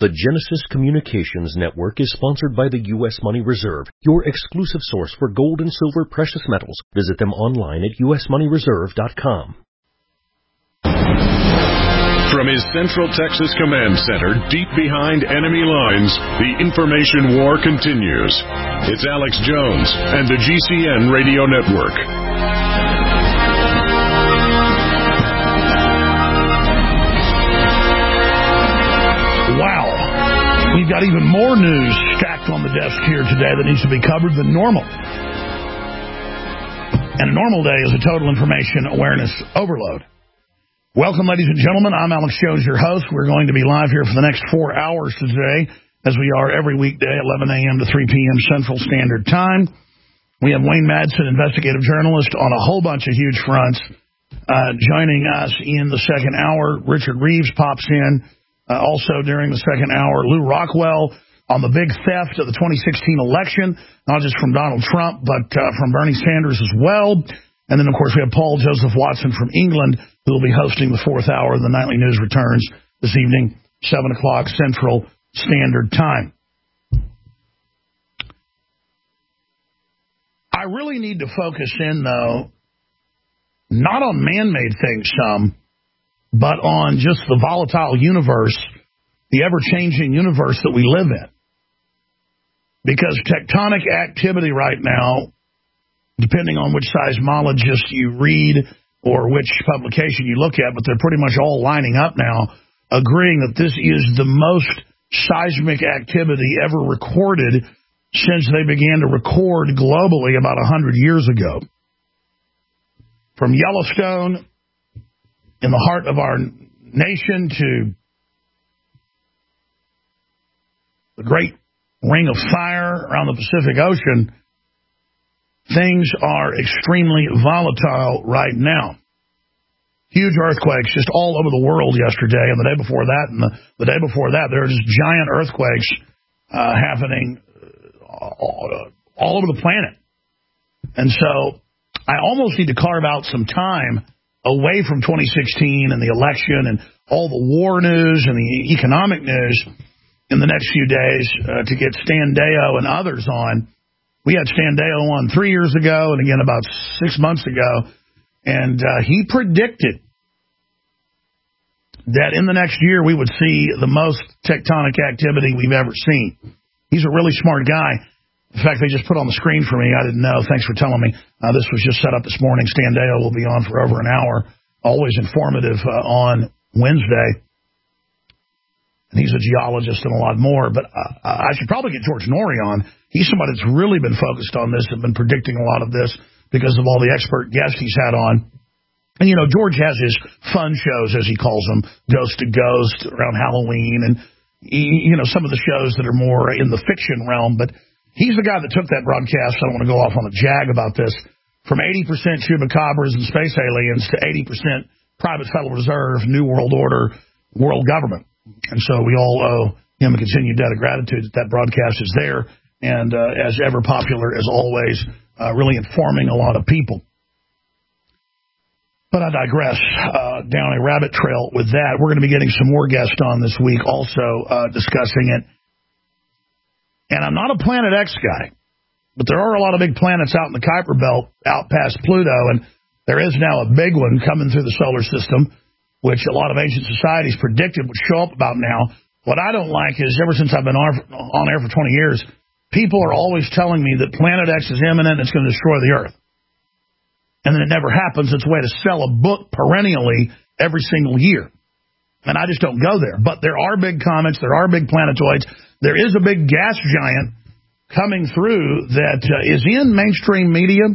The Genesis Communications Network is sponsored by the U.S. Money Reserve, your exclusive source for gold and silver precious metals. Visit them online at usmoneyreserve.com. From his Central Texas Command Center, deep behind enemy lines, the information war continues. It's Alex Jones and the GCN Radio Network. Wow. We've got even more news stacked on the desk here today that needs to be covered than normal. And a normal day is a total information awareness overload. Welcome, ladies and gentlemen. I'm Alex Jones, your host. We're going to be live here for the next 4 hours today, as we are every weekday, 11 a.m. to 3 p.m. Central Standard Time. We have Wayne Madsen, investigative journalist, on a whole bunch of huge fronts. Joining us in the second hour, Richard Reeves pops in. Also during the second hour, Lou Rockwell on the big theft of the 2016 election, not just from Donald Trump, but from Bernie Sanders as well. And then, of course, we have Paul Joseph Watson from England, who will be hosting the fourth hour of the Nightly News Returns this evening, 7 o'clock Central Standard Time. I really need to focus in, though, not on man-made things, but on just the volatile universe, the ever-changing universe that we live in. Because tectonic activity right now, depending on which seismologist you read or which publication you look at, but they're pretty much all lining up now, agreeing that this is the most seismic activity ever recorded since they began to record globally about 100 years ago. From Yellowstone, in the heart of our nation, to the Great Ring of Fire around the Pacific Ocean, things are extremely volatile right now. Huge earthquakes just all over the world yesterday, and the day before that, and the day before that, there were just giant earthquakes happening all over the planet. And so I almost need to carve out some time away from 2016 and the election and all the war news and the economic news in the next few days to get Stan Deyo and others on. We had Stan Deyo on 3 years ago and again about 6 months ago, and he predicted that in the next year we would see the most tectonic activity we've ever seen. He's a really smart guy. In fact, they just put on the screen for me. I didn't know. Thanks for telling me. This was just set up this morning. Stan Deyo will be on for over an hour. Always informative on Wednesday. And he's a geologist and a lot more. But I should probably get George Norrie on. He's somebody that's really been focused on this and been predicting a lot of this because of all the expert guests he's had on. And, you know, George has his fun shows, as he calls them, Ghost to Ghost around Halloween. And, you know, some of the shows that are more in the fiction realm. But he's the guy that took that broadcast. I don't want to go off on a jag about this. From 80% chupacabras and space aliens to 80% private Federal Reserve, New World Order, world government. And so we all owe him a continued debt of gratitude that broadcast is there. And as ever popular as always, really informing a lot of people. But I digress down a rabbit trail with that. We're going to be getting some more guests on this week also discussing it. And I'm not a Planet X guy, but there are a lot of big planets out in the Kuiper Belt, out past Pluto, and there is now a big one coming through the solar system, which a lot of ancient societies predicted would show up about now. What I don't like is, ever since I've been on air for 20 years, people are always telling me that Planet X is imminent and it's going to destroy the Earth. And then it never happens. It's a way to sell a book perennially every single year. And I just don't go there. But there are big comets. There are big planetoids. There is a big gas giant coming through that is in mainstream media.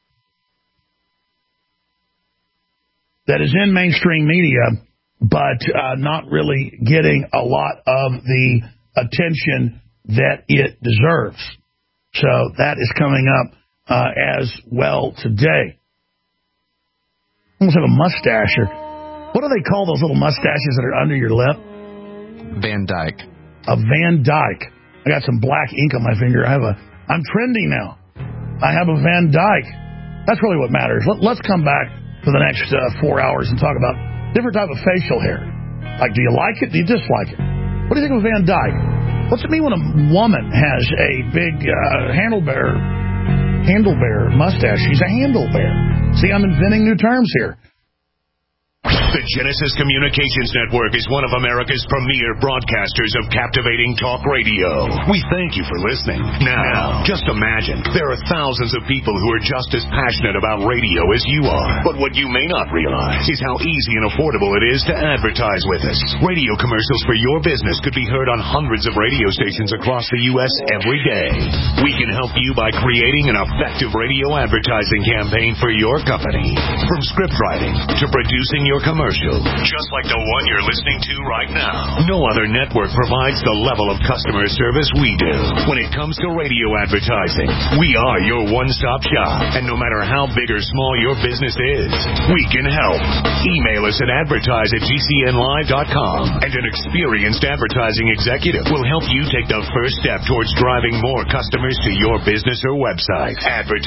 That is in mainstream media, but not really getting a lot of the attention that it deserves. So that is coming up as well today. I almost have a mustache. Or what do they call those little mustaches that are under your lip? Van Dyke. A Van Dyke. I got some black ink on my finger. I'm trending now. I have a Van Dyke. That's really what matters. Let's come back for the next 4 hours and talk about different type of facial hair. Like, do you like it? Do you dislike it? What do you think of Van Dyke? What's it mean when a woman has a big handlebar mustache? She's a handlebar. See, I'm inventing new terms here. The Genesis Communications Network is one of America's premier broadcasters of captivating talk radio. We thank you for listening. Now, just imagine, there are thousands of people who are just as passionate about radio as you are. But what you may not realize is how easy and affordable it is to advertise with us. Radio commercials for your business could be heard on hundreds of radio stations across the U.S. every day. We can help you by creating an effective radio advertising campaign for your company. From script writing to producing your commercial, just like the one you're listening to right now. No other network provides the level of customer service we do. When it comes to radio advertising, we are your one-stop shop. And no matter how big or small your business is, we can help. Email us at advertise@gcnlive.com, and an experienced advertising executive will help you take the first step towards driving more customers to your business or website.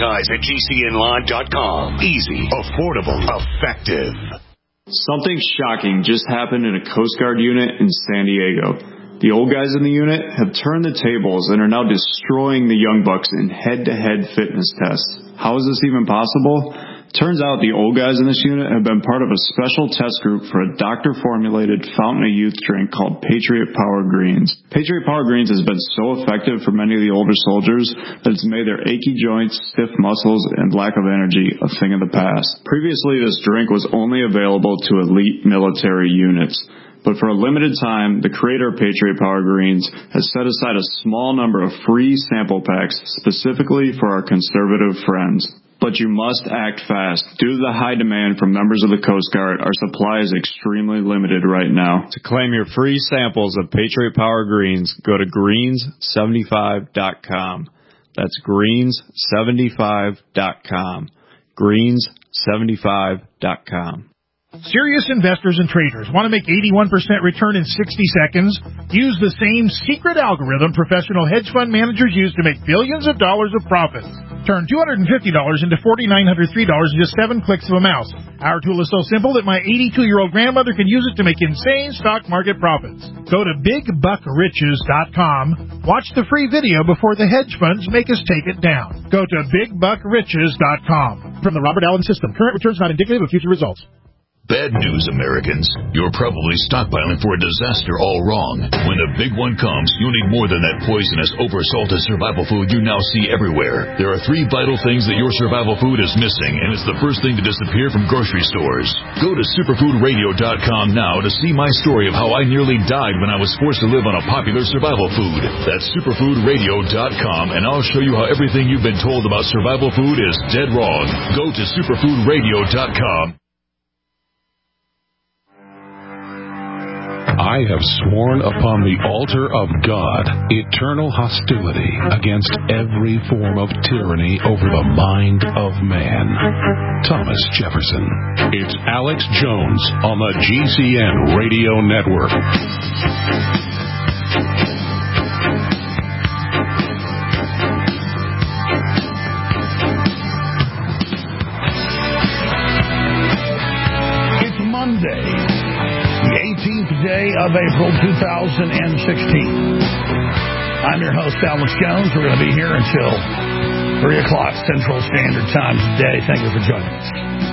Advertise@gcnlive.com. Easy, affordable, effective. Something shocking just happened in a Coast Guard unit in San Diego. The old guys in the unit have turned the tables and are now destroying the young bucks in head-to-head fitness tests. How is this even possible? Turns out the old guys in this unit have been part of a special test group for a doctor-formulated fountain of youth drink called Patriot Power Greens. Patriot Power Greens has been so effective for many of the older soldiers that it's made their achy joints, stiff muscles, and lack of energy a thing of the past. Previously, this drink was only available to elite military units. But for a limited time, the creator of Patriot Power Greens has set aside a small number of free sample packs specifically for our conservative friends. But you must act fast. Due to the high demand from members of the Coast Guard, our supply is extremely limited right now. To claim your free samples of Patriot Power Greens, go to greens75.com. That's greens75.com. greens75.com. Serious investors and traders want to make 81% return in 60 seconds? Use the same secret algorithm professional hedge fund managers use to make billions of dollars of profits. Turn $250 into $4,903 in just 7 clicks of a mouse. Our tool is so simple that my 82-year-old grandmother can use it to make insane stock market profits. Go to BigBuckRiches.com. Watch the free video before the hedge funds make us take it down. Go to BigBuckRiches.com. From the Robert Allen System, current returns not indicative of future results. Bad news, Americans. You're probably stockpiling for a disaster all wrong. When the big one comes, you'll need more than that poisonous, oversalted survival food you now see everywhere. There are 3 vital things that your survival food is missing, and it's the first thing to disappear from grocery stores. Go to superfoodradio.com now to see my story of how I nearly died when I was forced to live on a popular survival food. That's superfoodradio.com, and I'll show you how everything you've been told about survival food is dead wrong. Go to superfoodradio.com. I have sworn upon the altar of God eternal hostility against every form of tyranny over the mind of man. Thomas Jefferson. It's Alex Jones on the GCN Radio Network. It's Monday, the 18th day of April 2016. I'm your host, Alex Jones. We're going to be here until 3 o'clock Central Standard Time today. Thank you for joining us.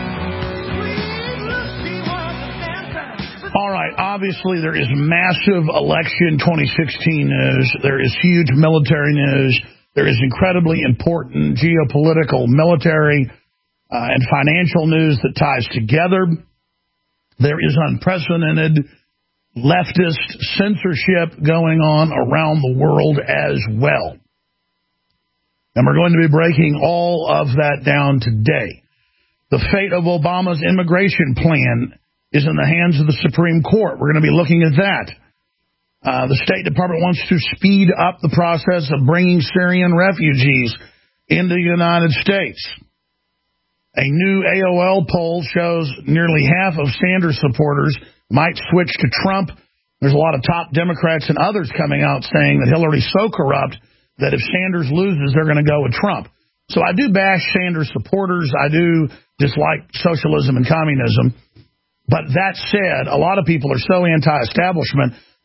All right, obviously there is massive election 2016 news. There is huge military news. There is incredibly important geopolitical, military, and financial news that ties together. There is unprecedented leftist censorship going on around the world as well. And we're going to be breaking all of that down today. The fate of Obama's immigration plan is in the hands of the Supreme Court. We're going to be looking at that. The State Department wants to speed up the process of bringing Syrian refugees into the United States. A new AOL poll shows nearly half of Sanders supporters might switch to Trump. There's a lot of top Democrats and others coming out saying that Hillary's so corrupt that if Sanders loses, they're going to go with Trump. So I do bash Sanders supporters. I do dislike socialism and communism. But that said, a lot of people are so anti-establishment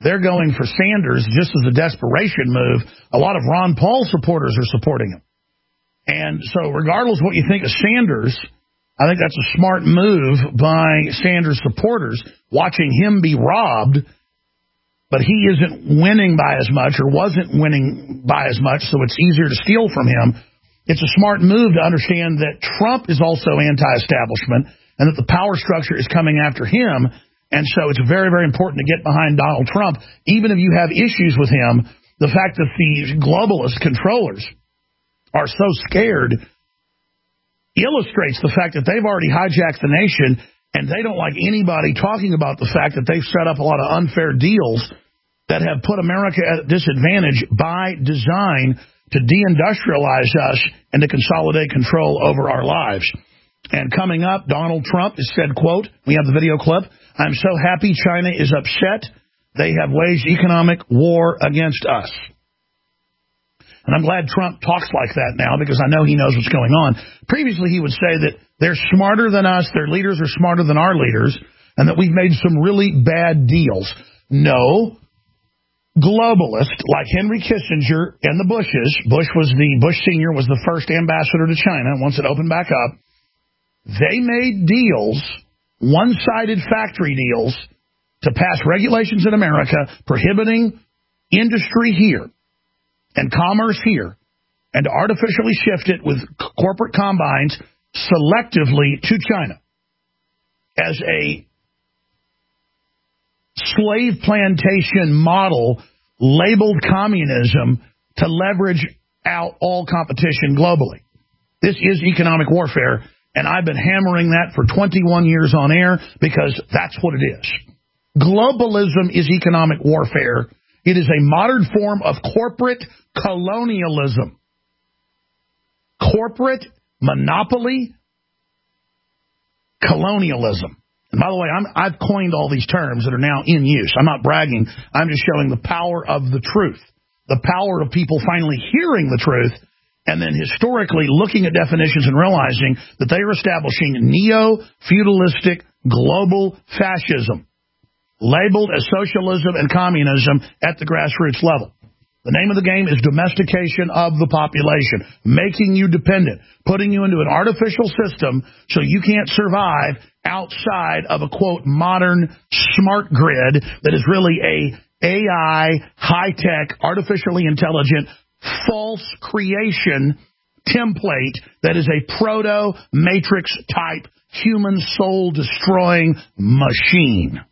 they're going for Sanders just as a desperation move. A lot of Ron Paul supporters are supporting him. And so regardless of what you think of Sanders, I think that's a smart move by Sanders supporters, watching him be robbed, but he isn't winning by as much or wasn't winning by as much, so it's easier to steal from him. It's a smart move to understand that Trump is also anti-establishment and that the power structure is coming after him. And so it's very, very important to get behind Donald Trump. Even if you have issues with him, the fact that the globalist controllers are so scared illustrates the fact that they've already hijacked the nation, and they don't like anybody talking about the fact that they've set up a lot of unfair deals that have put America at a disadvantage by design to deindustrialize us and to consolidate control over our lives. And coming up, Donald Trump has said, quote, we have the video clip, I'm so happy China is upset. They have waged economic war against us. And I'm glad Trump talks like that now because I know he knows what's going on. Previously, he would say that they're smarter than us, their leaders are smarter than our leaders, and that we've made some really bad deals. No. Globalists like Henry Kissinger and the Bush Sr. was the first ambassador to China once it opened back up. They made deals, one-sided factory deals, to pass regulations in America prohibiting industry here and commerce here and to artificially shift it with corporate combines selectively to China as a slave plantation model labeled communism to leverage out all competition globally. This is economic warfare, and I've been hammering that for 21 years on air because that's what it is. Globalism is economic warfare. It is a modern form of corporate colonialism. Corporate monopoly colonialism. And by the way, I've coined all these terms that are now in use. I'm not bragging. I'm just showing the power of the truth, the power of people finally hearing the truth, and then historically looking at definitions and realizing that they are establishing neo-feudalistic global fascism, labeled as socialism and communism at the grassroots level. The name of the game is domestication of the population, making you dependent, putting you into an artificial system so you can't survive outside of a, quote, modern smart grid that is really a AI, high-tech, artificially intelligent, false creation template that is a proto-matrix type human soul-destroying machine.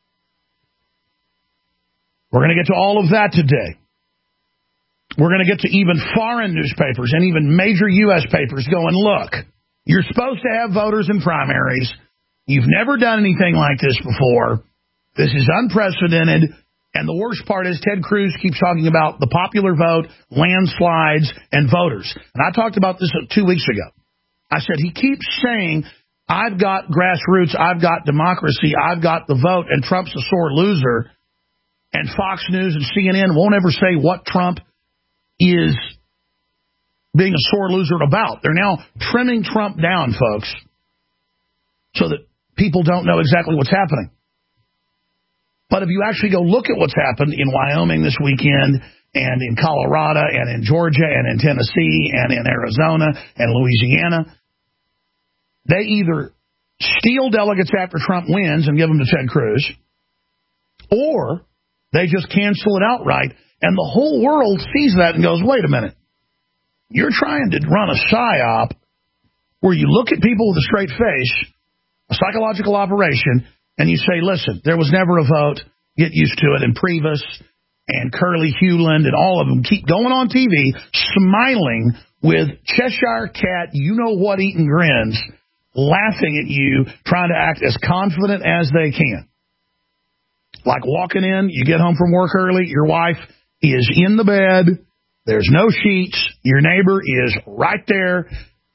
We're going to get to all of that today. We're going to get to even foreign newspapers and even major U.S. papers going, look, you're supposed to have voters in primaries. You've never done anything like this before. This is unprecedented. And the worst part is Ted Cruz keeps talking about the popular vote, landslides, and voters. And I talked about this 2 weeks ago. I said he keeps saying, I've got grassroots, I've got democracy, I've got the vote, and Trump's a sore loser. And Fox News and CNN won't ever say what Trump is being a sore loser about. They're now trimming Trump down, folks, so that people don't know exactly what's happening. But if you actually go look at what's happened in Wyoming this weekend and in Colorado and in Georgia and in Tennessee and in Arizona and Louisiana, they either steal delegates after Trump wins and give them to Ted Cruz, or they just cancel it outright. And the whole world sees that and goes, wait a minute. You're trying to run a psyop where you look at people with a straight face, a psychological operation, and you say, listen, there was never a vote. Get used to it. And Priebus and Curly Hewland and all of them keep going on TV, smiling with Cheshire Cat, you-know-what eating grins, laughing at you, trying to act as confident as they can. Like walking in, you get home from work early, your wife is in the bed, there's no sheets, your neighbor is right there,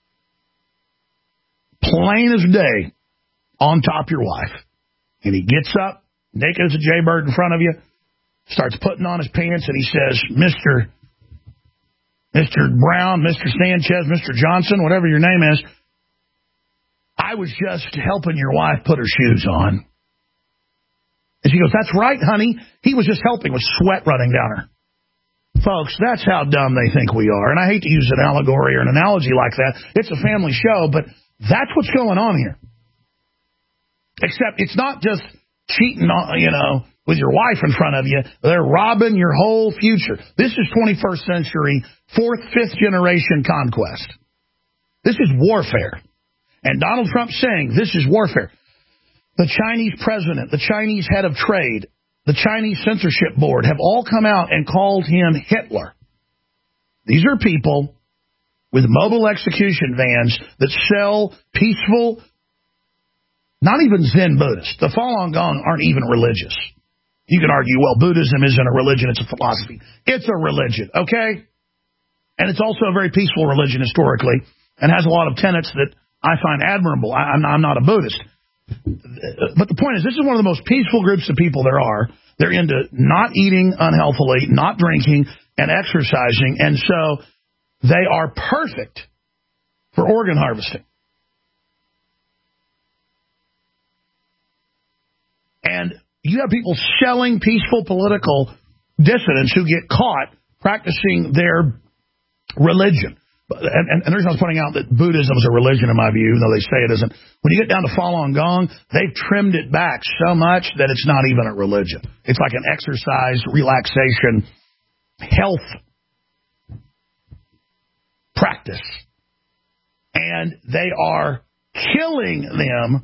plain as day, on top of your wife. And he gets up, naked as a jaybird in front of you, starts putting on his pants, and he says, Mr. Brown, Mr. Sanchez, Mr. Johnson, whatever your name is, I was just helping your wife put her shoes on. And she goes, that's right, honey. He was just helping with sweat running down her. Folks, that's how dumb they think we are. And I hate to use an allegory or an analogy like that. It's a family show, but that's what's going on here. Except it's not just cheating on, with your wife in front of you. They're robbing your whole future. This is 21st century, 4th, 5th generation conquest. This is warfare. And Donald Trump saying this is warfare. The Chinese president, the Chinese head of trade, the Chinese censorship board have all come out and called him Hitler. These are people with mobile execution vans that sell peaceful, not even Zen Buddhists. The Falun Gong aren't even religious. You can argue, well, Buddhism isn't a religion, it's a philosophy. It's a religion, okay? And it's also a very peaceful religion historically and has a lot of tenets that I find admirable. I'm not a Buddhist. But the point is, this is one of the most peaceful groups of people there are. They're into not eating unhealthily, not drinking, and exercising. And so they are perfect for organ harvesting. And you have people selling peaceful political dissidents who get caught practicing their religion. And the reason I was pointing out that Buddhism is a religion, in my view, even though they say it isn't, when you get down to Falun Gong, they've trimmed it back so much that it's not even a religion. It's like an exercise, relaxation, health practice. And they are killing them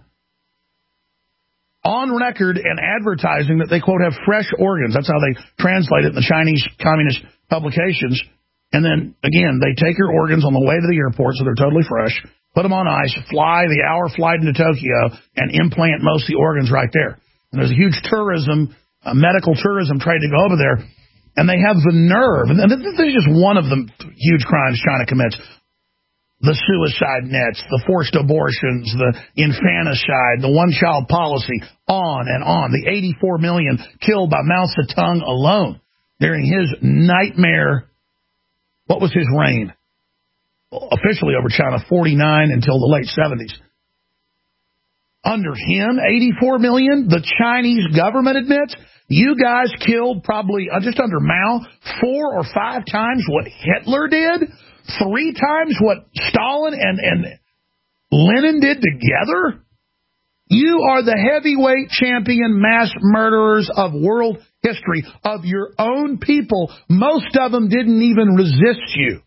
on record and advertising that they, quote, have fresh organs. That's how they translate it in the Chinese communist publications. And then, again, they take your organs on the way to the airport, so they're totally fresh, put them on ice, fly the hour flight into Tokyo, and implant most of the organs right there. And there's a huge tourism, medical tourism trade to go over there. And they have the nerve, and this is just one of the huge crimes China commits. The suicide nets, the forced abortions, the infanticide, the one-child policy, on and on. The 84 million killed by Mao Zedong alone during his nightmare. What was his reign? Well, officially over China, 49 until the late 70s. Under him, 84 million. The Chinese government admits you guys killed probably just under Mao 4 or 5 times what Hitler did, 3 times what Stalin and Lenin did together. You are the heavyweight champion mass murderers of world history, of your own people. Most of them didn't even resist you.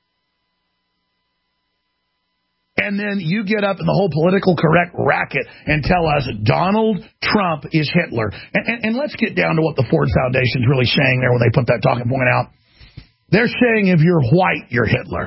And then you get up in the whole political correct racket and tell us Donald Trump is Hitler. And let's get down to what the Ford Foundation is really saying there when they put that talking point out. They're saying if you're white, you're Hitler.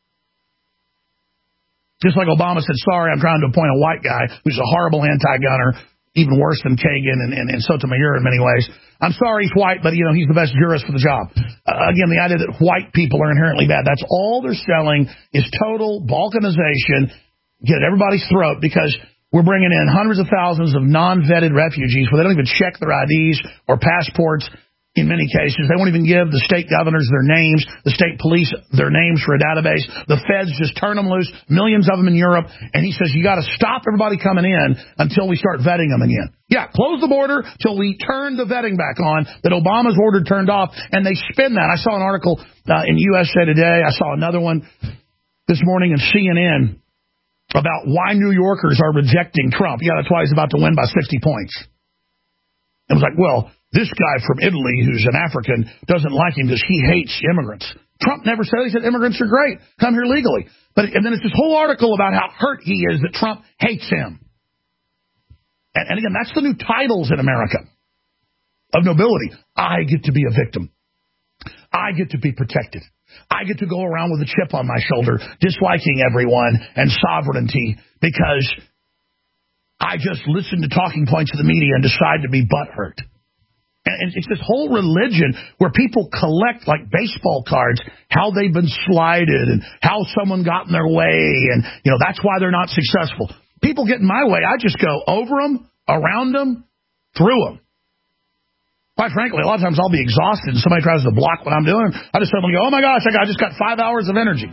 Just like Obama said, sorry, I'm trying to appoint a white guy who's a horrible anti-gunner, even worse than Kagan and Sotomayor in many ways. I'm sorry he's white, but, he's the best jurist for the job. Again, the idea that white people are inherently bad, that's all they're selling is total balkanization, get at everybody's throat, because we're bringing in hundreds of thousands of non-vetted refugees where they don't even check their IDs or passports. In many cases, they won't even give the state governors their names, the state police their names for a database. The feds just turn them loose, millions of them in Europe. And he says, you got to stop everybody coming in until we start vetting them again. Yeah, close the border till we turn the vetting back on that Obama's ordered turned off. And they spin that. I saw an article in USA Today. I saw another one this morning in CNN about why New Yorkers are rejecting Trump. Yeah, that's why he's about to win by 60 points. It was like, well, this guy from Italy who's an African doesn't like him because he hates immigrants. Trump never said. He said immigrants are great. Come here legally. And then it's this whole article about how hurt he is that Trump hates him. And again, that's the new titles in America of nobility. I get to be a victim. I get to be protected. I get to go around with a chip on my shoulder, disliking everyone and sovereignty because I just listen to talking points of the media and decide to be butthurt. And it's this whole religion where people collect, like baseball cards, how they've been slighted and how someone got in their way. And, that's why they're not successful. People get in my way. I just go over them, around them, through them. Quite frankly, a lot of times I'll be exhausted and somebody tries to block what I'm doing. I just suddenly go, oh, my gosh, I just got 5 hours of energy.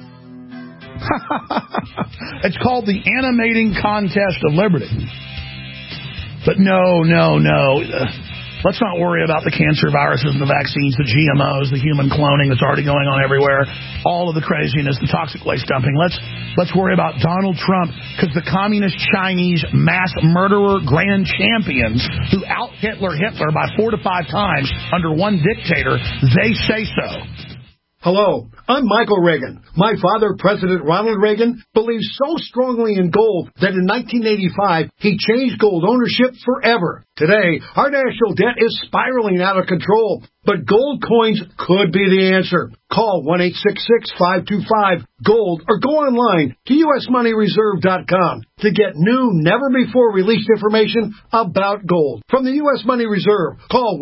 It's called the animating contest of liberty. But no. Let's not worry about the cancer viruses and the vaccines, the GMOs, the human cloning that's already going on everywhere, all of the craziness, the toxic waste dumping. Let's worry about Donald Trump, because the communist Chinese mass murderer grand champions who out Hitler by 4 to 5 times under one dictator, they say so. Hello, I'm Michael Reagan. My father, President Ronald Reagan, believed so strongly in gold that in 1985, he changed gold ownership forever. Today, our national debt is spiraling out of control, but gold coins could be the answer. Call 1-866-525-GOLD or go online to usmoneyreserve.com to get new, never-before-released information about gold. From the U.S. Money Reserve, call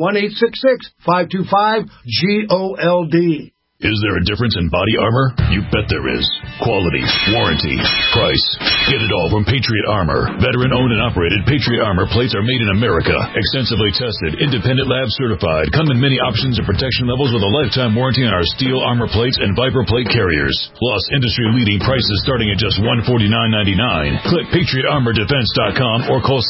1-866-525-GOLD. Is there a difference in body armor? You bet there is. Quality, warranty, price. Get it all from Patriot Armor. Veteran-owned and operated Patriot Armor plates are made in America. Extensively tested, independent lab certified. Come in many options and protection levels with a lifetime warranty on our steel armor plates and Viper plate carriers. Plus, industry-leading prices starting at just $149.99. Click PatriotArmorDefense.com or call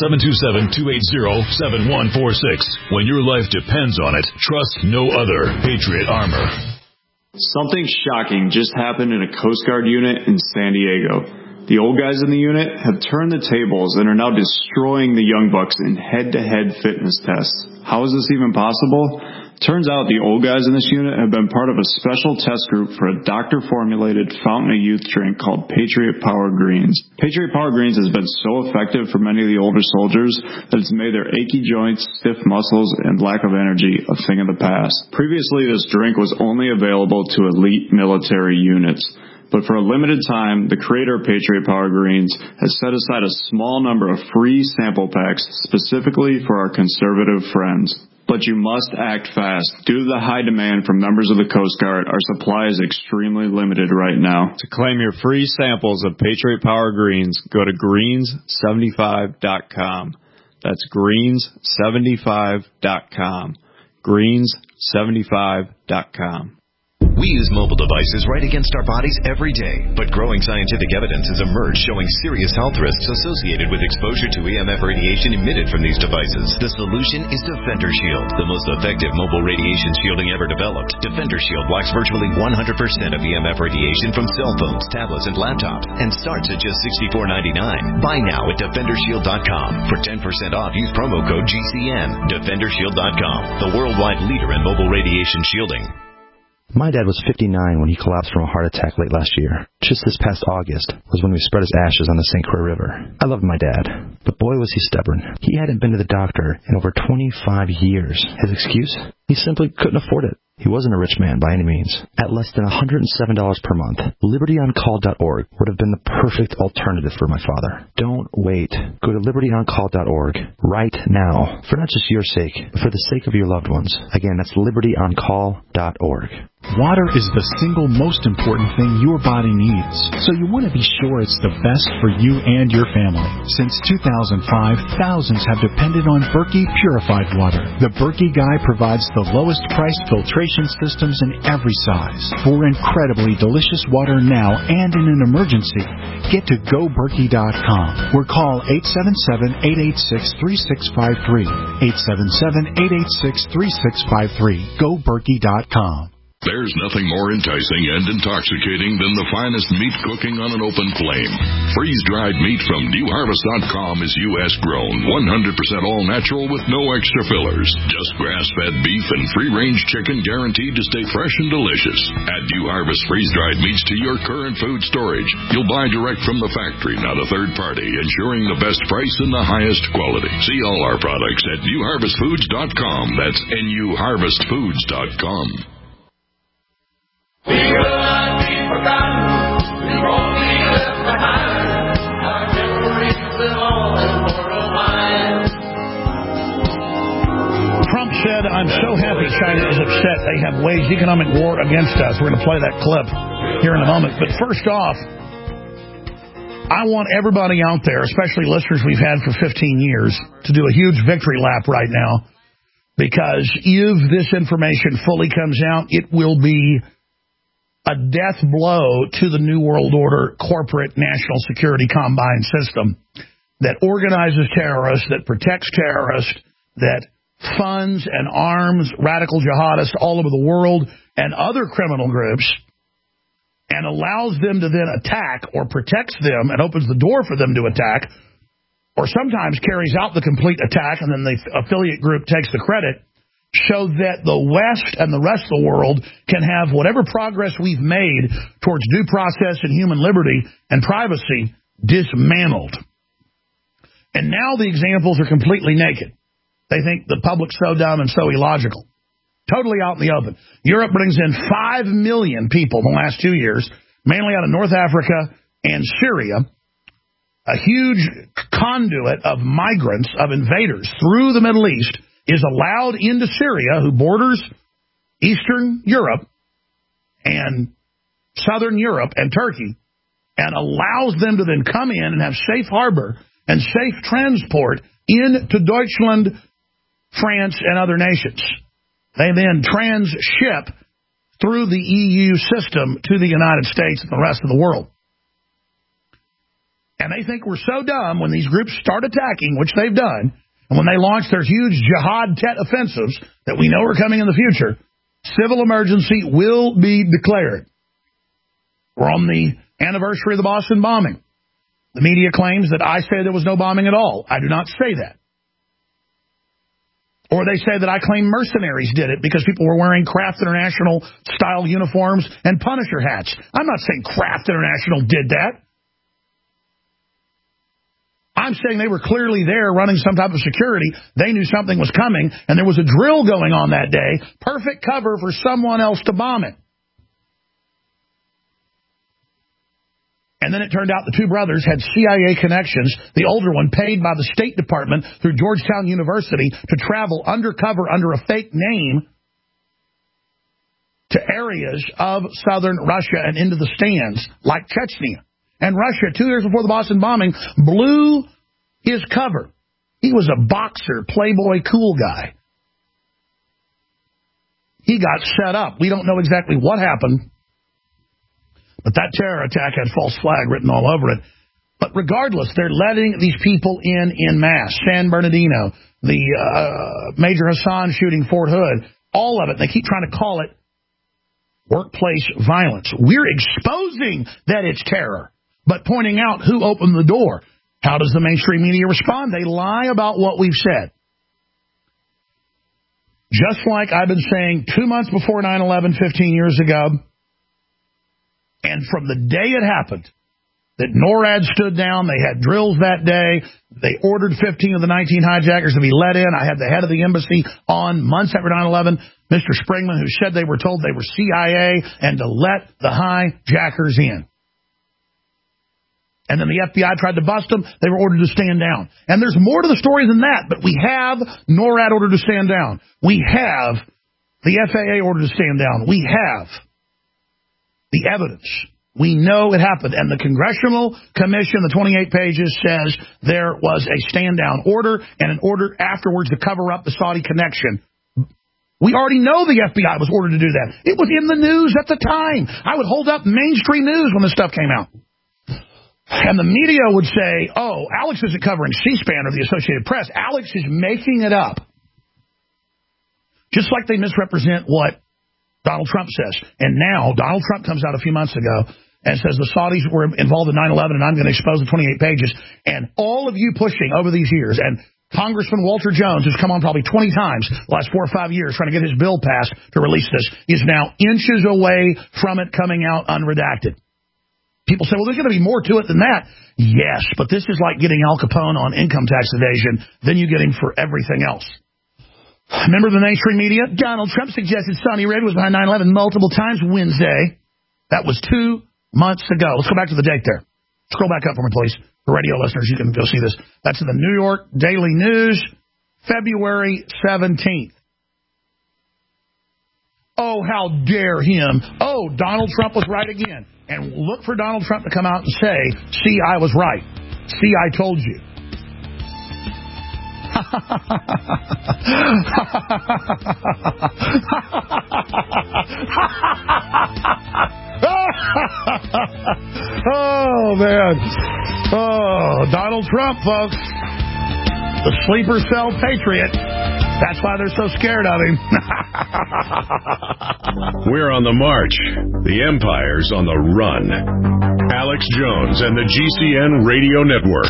727-280-7146. When your life depends on it, trust no other. Patriot Armor. Something shocking just happened in a Coast Guard unit in San Diego. The old guys in the unit have turned the tables and are now destroying the young bucks in head-to-head fitness tests. How is this even possible? Turns out the old guys in this unit have been part of a special test group for a doctor-formulated fountain of youth drink called Patriot Power Greens. Patriot Power Greens has been so effective for many of the older soldiers that it's made their achy joints, stiff muscles, and lack of energy a thing of the past. Previously, this drink was only available to elite military units. But for a limited time, the creator of Patriot Power Greens has set aside a small number of free sample packs specifically for our conservative friends. But you must act fast. Due to the high demand from members of the Coast Guard, our supply is extremely limited right now. To claim your free samples of Patriot Power Greens, go to greens75.com. That's greens75.com. greens75.com. We use mobile devices right against our bodies every day, but growing scientific evidence has emerged showing serious health risks associated with exposure to EMF radiation emitted from these devices. The solution is Defender Shield, the most effective mobile radiation shielding ever developed. Defender Shield blocks virtually 100% of EMF radiation from cell phones, tablets, and laptops, and starts at just $64.99. Buy now at DefenderShield.com. For 10% off, use promo code GCN. DefenderShield.com, the worldwide leader in mobile radiation shielding. My dad was 59 when he collapsed from a heart attack late last year. Just this past August was when we spread his ashes on the St. Croix River. I loved my dad, but boy was he stubborn. He hadn't been to the doctor in over 25 years. His excuse? He simply couldn't afford it. He wasn't a rich man by any means. At less than $107 per month, LibertyOnCall.org would have been the perfect alternative for my father. Don't wait. Go to LibertyOnCall.org right now, for not just your sake, but for the sake of your loved ones. Again, that's LibertyOnCall.org. Water is the single most important thing your body needs, so you want to be sure it's the best for you and your family. Since 2005, thousands have depended on Berkey purified water. The Berkey Guy provides the lowest priced filtration systems in every size. For incredibly delicious water now and in an emergency, get to GoBerkey.com or call 877-886-3653. 877-886-3653. GoBerkey.com. There's nothing more enticing and intoxicating than the finest meat cooking on an open flame. Freeze-dried meat from NewHarvest.com is U.S. grown, 100% all natural with no extra fillers. Just grass-fed beef and free-range chicken guaranteed to stay fresh and delicious. Add New Harvest freeze-dried meats to your current food storage. You'll buy direct from the factory, not a third party, ensuring the best price and the highest quality. See all our products at NewHarvestFoods.com. That's NewHarvestFoods.com. We will not be forgotten, we won't be left behind, our memories live on in mortal minds. Trump said, I'm so happy China is upset they have waged economic war against us. We're going to play that clip here in a moment. But first off, I want everybody out there, especially listeners we've had for 15 years, to do a huge victory lap right now, because if this information fully comes out, it will be a death blow to the New World Order corporate national security combine system that organizes terrorists, that protects terrorists, that funds and arms radical jihadists all over the world and other criminal groups and allows them to then attack or protects them and opens the door for them to attack, or sometimes carries out the complete attack and then the affiliate group takes the credit, show that the West and the rest of the world can have whatever progress we've made towards due process and human liberty and privacy dismantled. And now the examples are completely naked. They think the public's so dumb and so illogical. Totally out in the open. Europe brings in 5 million people in the last 2 years, mainly out of North Africa and Syria. A huge conduit of migrants, of invaders through the Middle East is allowed into Syria, who borders Eastern Europe and Southern Europe and Turkey, and allows them to then come in and have safe harbor and safe transport into Deutschland, France, and other nations. They then transship through the EU system to the United States and the rest of the world. And they think we're so dumb when these groups start attacking, which they've done, and when they launch their huge jihad tet offensives that we know are coming in the future, civil emergency will be declared. We're on the anniversary of the Boston bombing. The media claims that I say there was no bombing at all. I do not say that. Or they say that I claim mercenaries did it because people were wearing Kraft International style uniforms and Punisher hats. I'm not saying Kraft International did that. I'm saying they were clearly there running some type of security. They knew something was coming, and there was a drill going on that day. Perfect cover for someone else to bomb it. And then it turned out the two brothers had CIA connections, the older one paid by the State Department through Georgetown University to travel undercover under a fake name to areas of southern Russia and into the stands like Chechnya. And Russia, 2 years before the Boston bombing, blew his cover. He was a boxer, playboy, cool guy. He got set up. We don't know exactly what happened, but that terror attack had false flag written all over it. But regardless, they're letting these people in mass. San Bernardino, the Major Hassan shooting, Fort Hood, all of it. They keep trying to call it workplace violence. We're exposing that it's terror, but pointing out who opened the door. How does the mainstream media respond? They lie about what we've said. Just like I've been saying 2 months before 9/11, 15 years ago, and from the day it happened, that NORAD stood down, they had drills that day, they ordered 15 of the 19 hijackers to be let in. I had the head of the embassy on months after 9/11, Mr. Springman, who said they were told they were CIA and to let the hijackers in. And then the FBI tried to bust them. They were ordered to stand down. And there's more to the story than that, but we have NORAD ordered to stand down. We have the FAA ordered to stand down. We have the evidence. We know it happened. And the Congressional Commission, the 28 pages, says there was a stand-down order and an order afterwards to cover up the Saudi connection. We already know the FBI was ordered to do that. It was in the news at the time. I would hold up mainstream news when this stuff came out. And the media would say, oh, Alex isn't covering C-SPAN or the Associated Press. Alex is making it up. Just like they misrepresent what Donald Trump says. And now Donald Trump comes out a few months ago and says the Saudis were involved in 9/11 and I'm going to expose the 28 pages. And all of you pushing over these years, and Congressman Walter Jones, who's come on probably 20 times the last 4 or 5 years trying to get his bill passed to release this, is now inches away from it coming out unredacted. People say, well, there's going to be more to it than that. Yes, but this is like getting Al Capone on income tax evasion. Then you get him for everything else. Remember the mainstream media? Donald Trump suggested Saudi Arabia was behind 9/11 multiple times Wednesday. That was 2 months ago. Let's go back to the date there. Scroll back up for me, please. For radio listeners, you can go see this. That's in the New York Daily News, February 17th. Oh, how dare him. Oh, Donald Trump was right again. And look for Donald Trump to come out and say, see, I was right. See, I told you. Oh, man. Oh, Donald Trump, folks. The sleeper cell patriot. That's why they're so scared of him. We're on the march. The Empire's on the run. Alex Jones and the GCN Radio Network.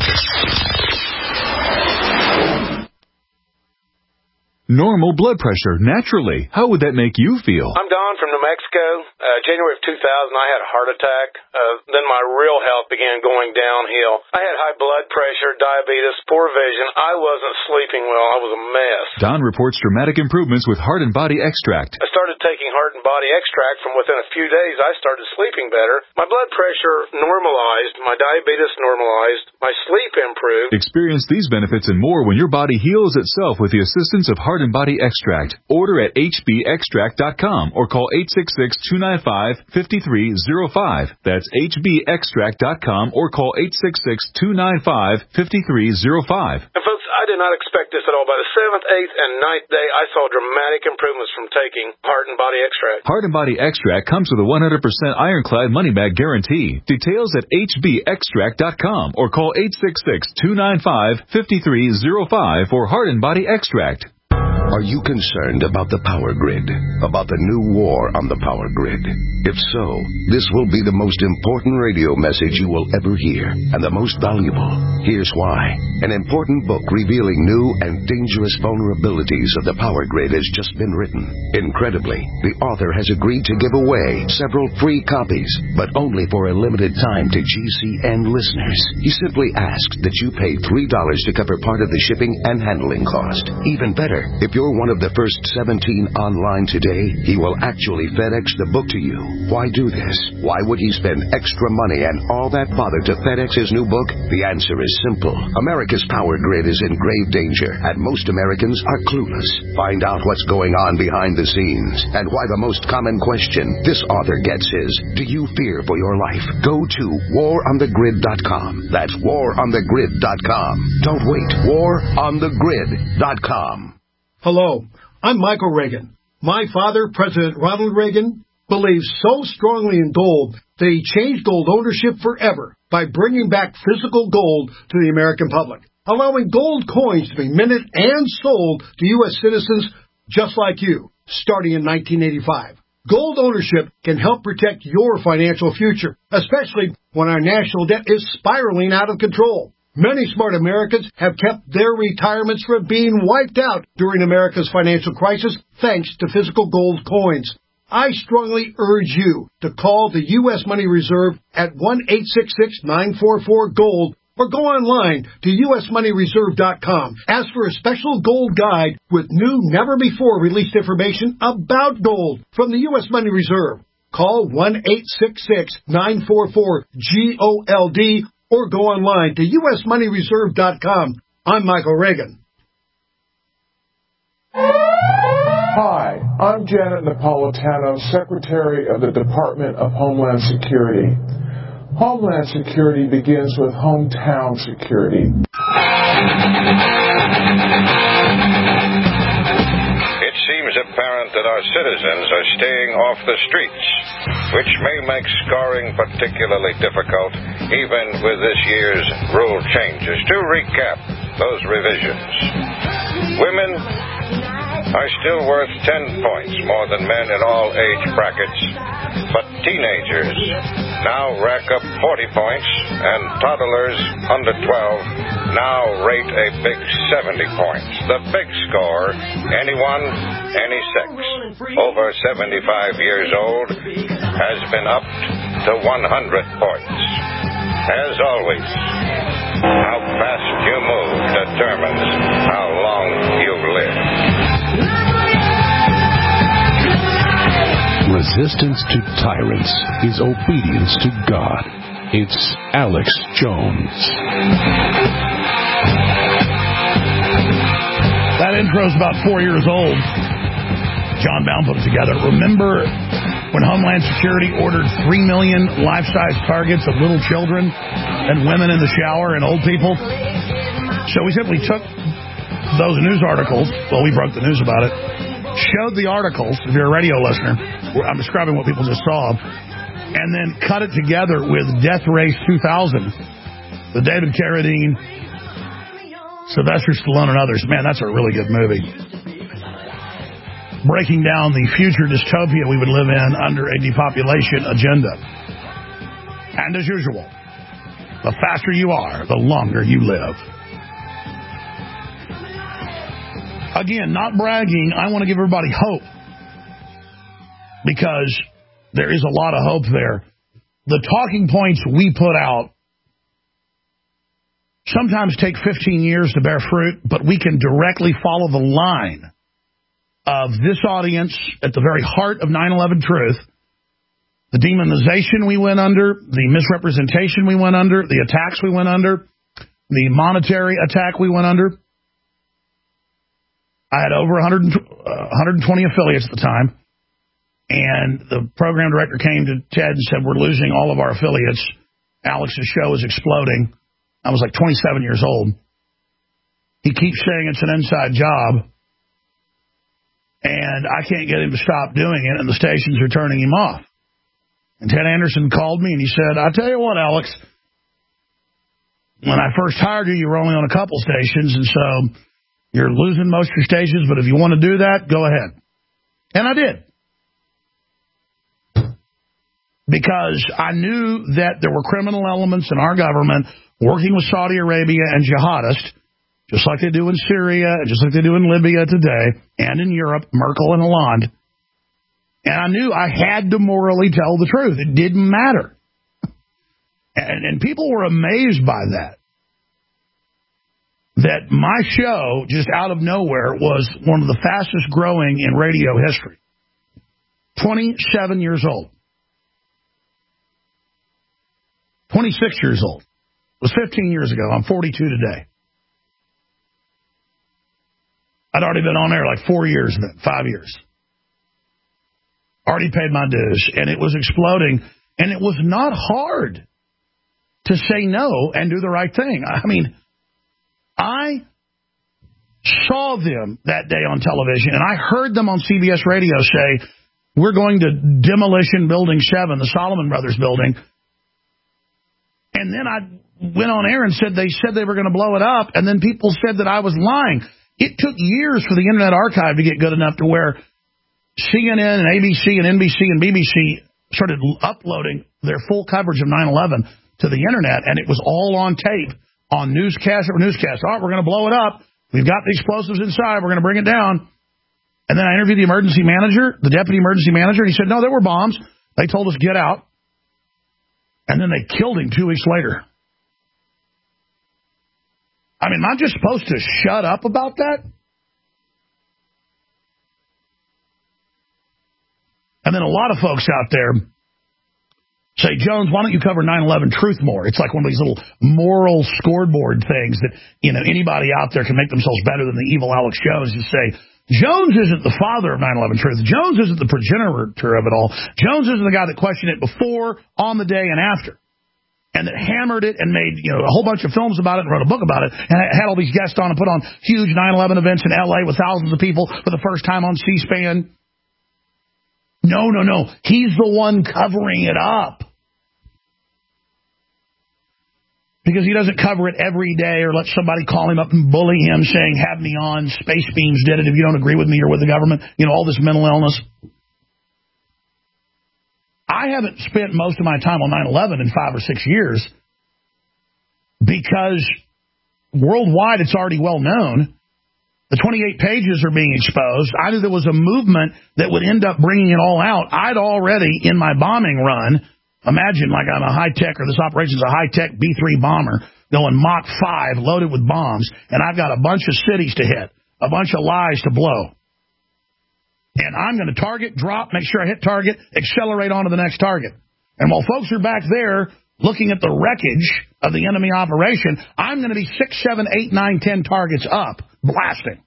Normal blood pressure, naturally. How would that make you feel? I'm Don from New Mexico. January of 2000, I had a heart attack. Then my real health began going downhill. I had high blood pressure, diabetes, poor vision. I wasn't sleeping well. I was a mess. Don reports dramatic improvements with Heart and Body Extract. I started taking Heart and Body Extract. From within a few days, I started sleeping better. My blood pressure normalized. My diabetes normalized. My sleep improved. Experience these benefits and more when your body heals itself with the assistance of Heart and Body Extract. Order at hbextract.com or call 866-295-5305. That's hbextract.com or call 866-295-5305. And folks, I did not expect this at all. By the 7th, 8th, and 9th day, I saw dramatic improvements from taking Heart and Body Extract. Heart and Body Extract comes with a 100% ironclad money-back guarantee. Details at hbextract.com or call 866-295-5305 for Heart and Body Extract. Are you concerned about the power grid? About the new war on the power grid? If so, this will be the most important radio message you will ever hear, and the most valuable. Here's why. An important book revealing new and dangerous vulnerabilities of the power grid has just been written. Incredibly, the author has agreed to give away several free copies, but only for a limited time to GCN listeners. He simply asks that you pay $3 to cover part of the shipping and handling cost. Even better, if you're one of the first 17 online today, he will actually FedEx the book to you. Why do this? Why would he spend extra money and all that bother to FedEx his new book? The answer is simple. America's power grid is in grave danger, and most Americans are clueless. Find out what's going on behind the scenes, and why the most common question this author gets is, do you fear for your life? Go to waronthegrid.com. That's waronthegrid.com. Don't wait. waronthegrid.com. Hello, I'm Michael Reagan. My father, President Ronald Reagan, believes so strongly in gold that he changed gold ownership forever by bringing back physical gold to the American public, allowing gold coins to be minted and sold to U.S. citizens just like you, starting in 1985. Gold ownership can help protect your financial future, especially when our national debt is spiraling out of control. Many smart Americans have kept their retirements from being wiped out during America's financial crisis thanks to physical gold coins. I strongly urge you to call the U.S. Money Reserve at 1-866-944-GOLD or go online to usmoneyreserve.com. Ask for a special gold guide with new, never-before-released information about gold from the U.S. Money Reserve. Call 1-866-944-GOLD or go online to usmoneyreserve.com. I'm Michael Reagan. Hi, I'm Janet Napolitano, Secretary of the Department of Homeland Security. Homeland Security begins with hometown security. It seems apparent that our citizens are staying off the streets, which may make scoring particularly difficult, even with this year's rule changes. To recap those revisions, women are still worth 10 points more than men in all age brackets, but teenagers now rack up 40 points, and toddlers under 12 now rate a big 70 points. The big score, anyone, any sex, over 75 years old, has been upped to 100 points. As always, how fast you move determines how long you live. Resistance to tyrants is obedience to God. It's Alex Jones. That intro's about 4 years old. John Bound put it together. Remember when Homeland Security ordered 3 million life-size targets of little children and women in the shower and old people? So we simply took those news articles, well, we broke the news about it, showed the articles, if you're a radio listener, I'm describing what people just saw, and then cut it together with Death Race 2000, the David Carradine, Sylvester Stallone, and others. Man, that's a really good movie. breaking down the future dystopia we would live in under a depopulation agenda. And as usual, the faster you are, the longer you live. Again, not bragging, I want to give everybody hope. Because there is a lot of hope there. The talking points we put out sometimes take 15 years to bear fruit, but we can directly follow the line of this audience at the very heart of 9/11 truth, the demonization we went under, the misrepresentation we went under, the attacks we went under, the monetary attack we went under. I had over 120 affiliates at the time, and the program director came to Ted and said, we're losing all of our affiliates. Alex's show is exploding. I was like 27 years old. He keeps saying it's an inside job, and I can't get him to stop doing it, and the stations are turning him off. And Ted Anderson called me, and he said, I tell you what, Alex, when I first hired you, you were only on a couple stations, and so you're losing most of your stations, but if you want to do that, go ahead. And I did. Because I knew that there were criminal elements in our government working with Saudi Arabia and jihadists, just like they do in Syria, just like they do in Libya today, and in Europe, Merkel and Hollande. And I knew I had to morally tell the truth. It didn't matter. And people were amazed by that. That my show, just out of nowhere, was one of the fastest growing in radio history. 27 years old. 26 years old. It was 15 years ago. I'm 42 today. I'd already been on there like 4 years then, 5 years. Already paid my dues, and it was exploding. And it was not hard to say no and do the right thing. I mean, I saw them that day on television, and I heard them on CBS radio say, we're going to demolition Building 7, the Solomon Brothers building. And then I went on air and said they were going to blow it up, and then people said that I was lying. It took years for the Internet Archive to get good enough to where CNN and ABC and NBC and BBC started uploading their full coverage of 9/11 to the Internet, and it was all on tape on newscast after newscast. All right, we're going to blow it up. We've got the explosives inside. We're going to bring it down. And then I interviewed the emergency manager, the deputy emergency manager, and he said, no, there were bombs. They told us, get out. And then they killed him 2 weeks later. I mean, am I just supposed to shut up about that? And then a lot of folks out there say, Jones, why don't you cover 9/11 truth more? It's like one of these little moral scoreboard things that, anybody out there can make themselves better than the evil Alex Jones and say, Jones isn't the father of 9/11 truth. Jones isn't the progenitor of it all. Jones isn't the guy that questioned it before, on the day, and after. And that hammered it and made a whole bunch of films about it and wrote a book about it and had all these guests on and put on huge 9/11 events in L.A. with thousands of people for the first time on C-SPAN. No. He's the one covering it up. Because he doesn't cover it every day or let somebody call him up and bully him saying, have me on, space beams did it, if you don't agree with me, you're with the government. All this mental illness. I haven't spent most of my time on 9/11 in 5 or 6 years because worldwide it's already well known. The 28 pages are being exposed. I knew there was a movement that would end up bringing it all out. I'd already, in my bombing run, imagine like I'm a high-tech, or this operation's a high-tech B-3 bomber going Mach 5 loaded with bombs, and I've got a bunch of cities to hit, a bunch of lies to blow. And I'm going to target, drop, make sure I hit target, accelerate on to the next target. And while folks are back there looking at the wreckage of the enemy operation, I'm going to be 6, 7, 8, 9, 10 targets up, blasting.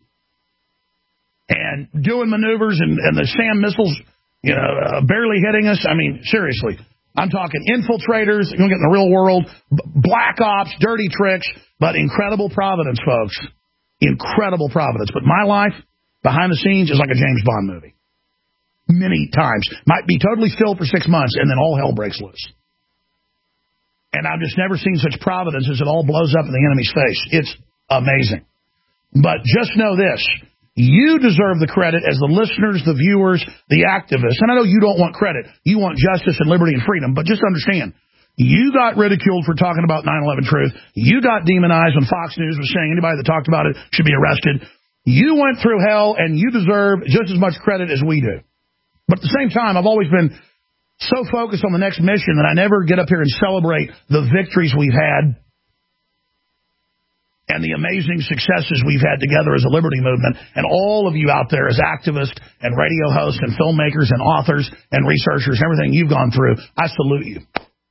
And doing maneuvers and the SAM missiles, barely hitting us. I mean, seriously, I'm talking infiltrators, you're going to get in the real world, black ops, dirty tricks, but incredible providence, folks. Incredible providence. But my life, behind the scenes, is like a James Bond movie. Many times. Might be totally still for 6 months, and then all hell breaks loose. And I've just never seen such providence as it all blows up in the enemy's face. It's amazing. But just know this. You deserve the credit as the listeners, the viewers, the activists. And I know you don't want credit. You want justice and liberty and freedom. But just understand, you got ridiculed for talking about 9/11 truth. You got demonized when Fox News was saying anybody that talked about it should be arrested. You went through hell, and you deserve just as much credit as we do. But at the same time, I've always been so focused on the next mission that I never get up here and celebrate the victories we've had and the amazing successes we've had together as a liberty movement, and all of you out there as activists and radio hosts and filmmakers and authors and researchers, everything you've gone through, I salute you.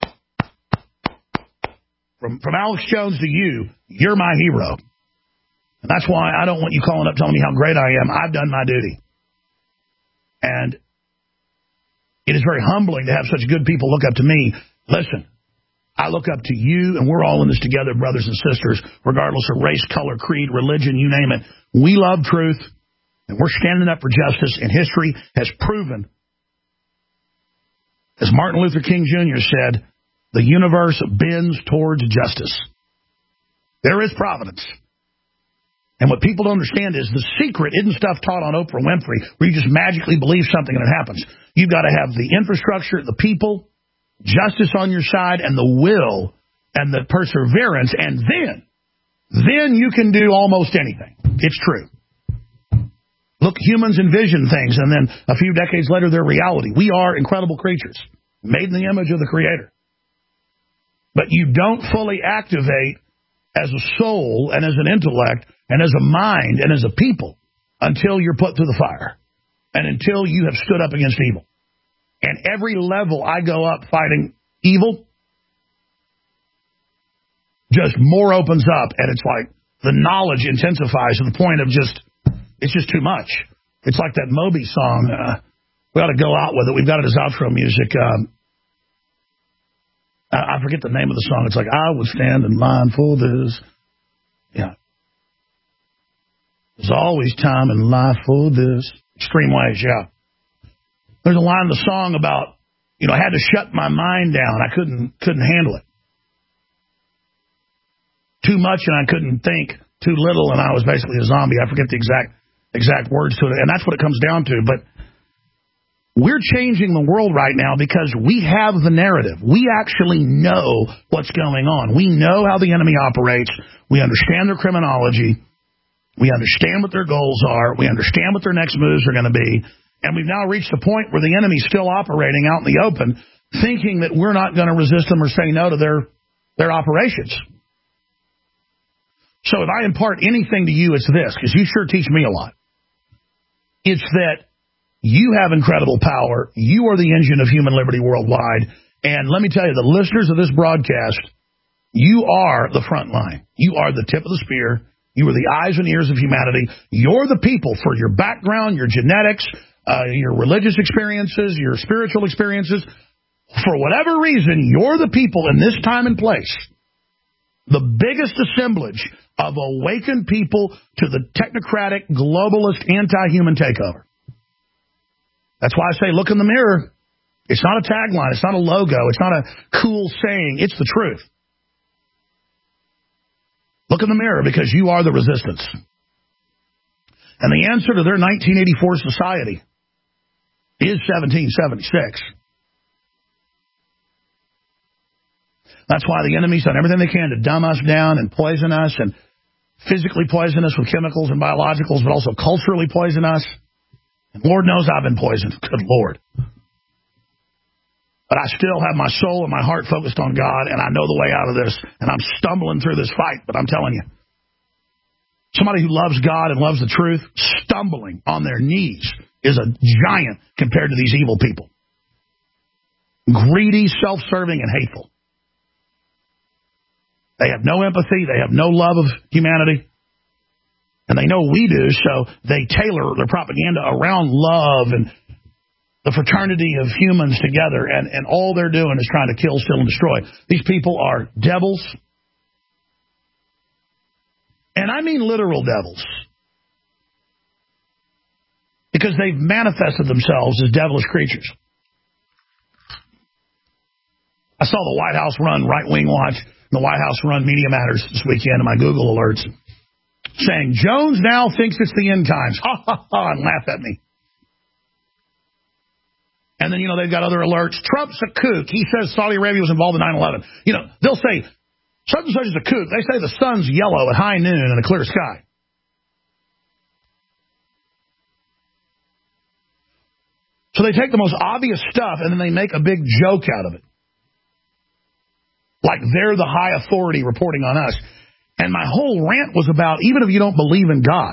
From Alex Jones to you, you're my hero. And that's why I don't want you calling up telling me how great I am. I've done my duty. And it is very humbling to have such good people look up to me. Listen, I look up to you, and we're all in this together, brothers and sisters, regardless of race, color, creed, religion, you name it. We love truth, and we're standing up for justice, and history has proven, as Martin Luther King Jr. said, the universe bends towards justice. There is providence. And what people don't understand is the secret isn't stuff taught on Oprah Winfrey, where you just magically believe something and it happens. You've got to have the infrastructure, the people, justice on your side, and the will and the perseverance, and then you can do almost anything. It's true. Look, humans envision things, and then a few decades later, they're reality. We are incredible creatures, made in the image of the Creator. But you don't fully activate as a soul and as an intellect and as a mind and as a people until you're put through the fire and until you have stood up against evil. And every level I go up fighting evil, just more opens up, and it's like the knowledge intensifies to the point of it's just too much. It's like that Moby song. We ought to go out with it. We've got it as outro music. I forget the name of the song. It's like, I would stand in line for this. Yeah. There's always time in life for this. Extreme Ways, yeah. There's a line in the song about, I had to shut my mind down. I couldn't handle it. Too much and I couldn't think. Too little and I was basically a zombie. I forget the exact words to it. And that's what it comes down to. But we're changing the world right now because we have the narrative. We actually know what's going on. We know how the enemy operates. We understand their criminology. We understand what their goals are. We understand what their next moves are going to be. And we've now reached a point where the enemy's still operating out in the open, thinking that we're not going to resist them or say no to their operations. So if I impart anything to you, it's this, because you sure teach me a lot. It's that you have incredible power. You are the engine of human liberty worldwide. And let me tell you, the listeners of this broadcast, you are the front line. You are the tip of the spear. You are the eyes and ears of humanity. You're the people for your background, your genetics, your religious experiences, your spiritual experiences. For whatever reason, you're the people in this time and place, the biggest assemblage of awakened people to the technocratic, globalist, anti-human takeover. That's why I say look in the mirror. It's not a tagline. It's not a logo. It's not a cool saying. It's the truth. Look in the mirror because you are the resistance. And the answer to their 1984 society is 1776. That's why the enemy's done everything they can to dumb us down and poison us and physically poison us with chemicals and biologicals, but also culturally poison us. And Lord knows I've been poisoned. Good Lord. But I still have my soul and my heart focused on God, and I know the way out of this, and I'm stumbling through this fight, but I'm telling you, somebody who loves God and loves the truth, stumbling on their knees is a giant compared to these evil people. Greedy, self-serving, and hateful. They have no empathy. They have no love of humanity. And they know we do, so they tailor their propaganda around love and the fraternity of humans together, and all they're doing is trying to kill, steal, and destroy. These people are devils. And I mean literal devils. Because they've manifested themselves as devilish creatures. I saw the White House run Right Wing Watch and the White House run Media Matters this weekend in my Google alerts. saying, Jones now thinks it's the end times. Ha, ha, ha, and laugh at me. And then, they've got other alerts. Trump's a kook. He says Saudi Arabia was involved in 9/11. They'll say, such and such is a kook. They say the sun's yellow at high noon in a clear sky. So they take the most obvious stuff and then they make a big joke out of it. Like they're the high authority reporting on us. And my whole rant was about, even if you don't believe in God,